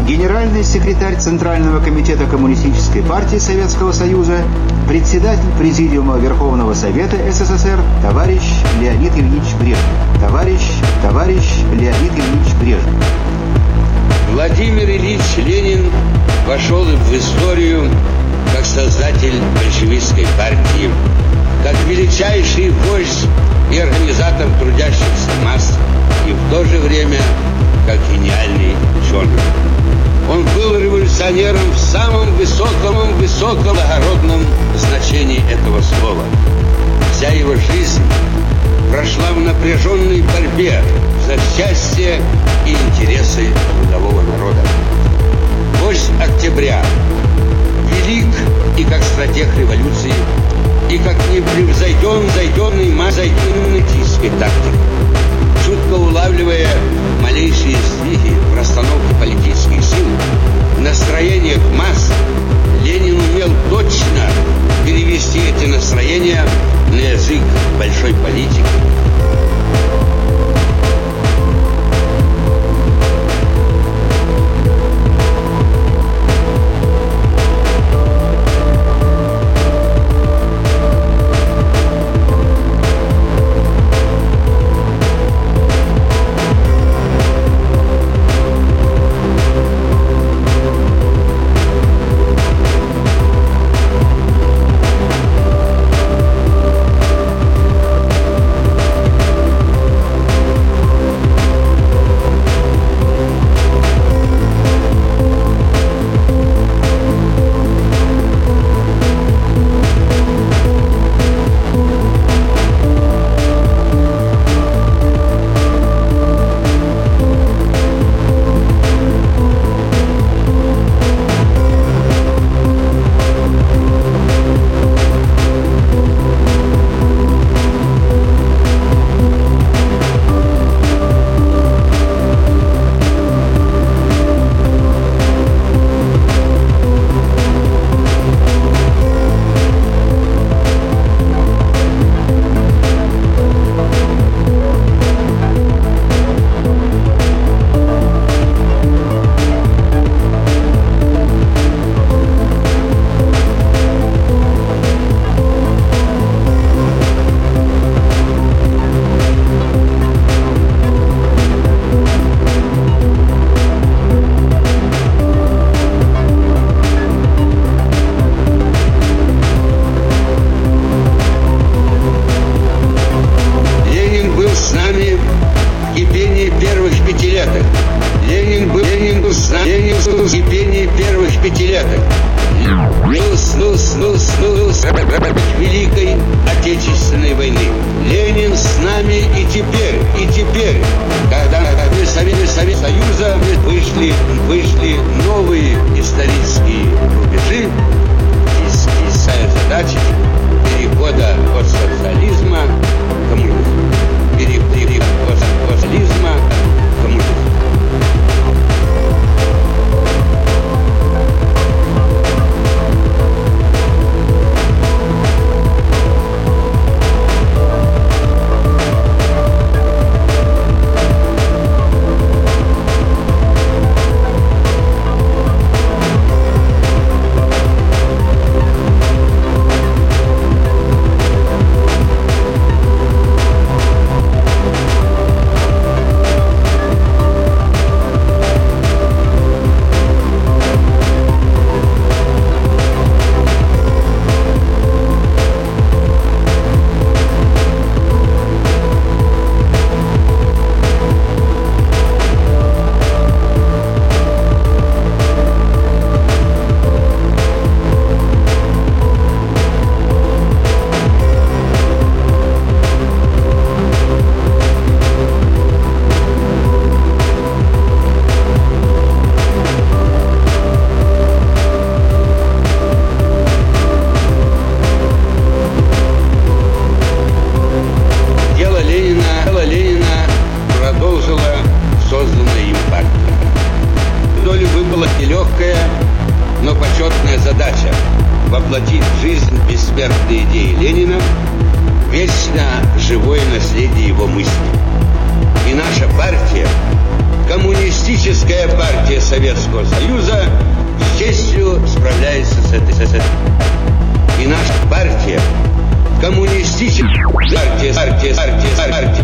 генеральный секретарь Центрального комитета Коммунистической партии Советского Союза, председатель Президиума Верховного Совета СССР товарищ Леонид Ильич Брежнев. Товарищ Леонид Ильич Брежнев. Владимир Ильич Ленин вошел в историю как создатель большевистской партии, как величайший вождь и организатор трудящихся масс, и в то же время как гениальный ученый. Он был революционером в самом высоком благородном значении этого слова. Вся его жизнь прошла в напряженной борьбе за счастье и интересы трудового народа. Вождь Октября велик и как стратег революции, и как непревзойденный марксистской тактик. Чутко улавливая малейшие сдвиги в расстановке политических сил, в настроениях масс, Ленин умел точно перевести эти настроения на язык большой политики. Великой Отечественной войны. Ленин с нами и теперь, когда из Советского Союза вышли новые исторические рубежи, исчезают задачи перехода от социализма к коммунизму. От социализма к коммунизму. Нелегкая, но почетная задача воплотить в жизнь бессмертные идеи Ленина, вечно живое наследие его мысли. И наша партия Коммунистическая партия Советского Союза с честью справляется с этой. И наша партия, коммунистическая партия